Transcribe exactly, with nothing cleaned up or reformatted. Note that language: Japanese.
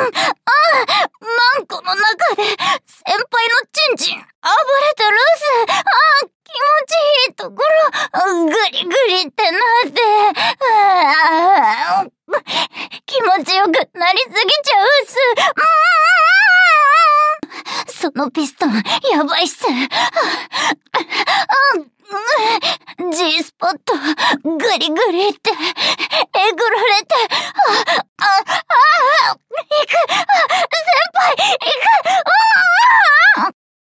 マンコの中で先輩のチンチン暴れてるっす。ああ、気持ちいいところ、ぐりぐりってなって、あ気持ちよくなりすぎちゃうっす。そのピストン、やばいっす。G スポット、ぐりぐりって、えぐられて、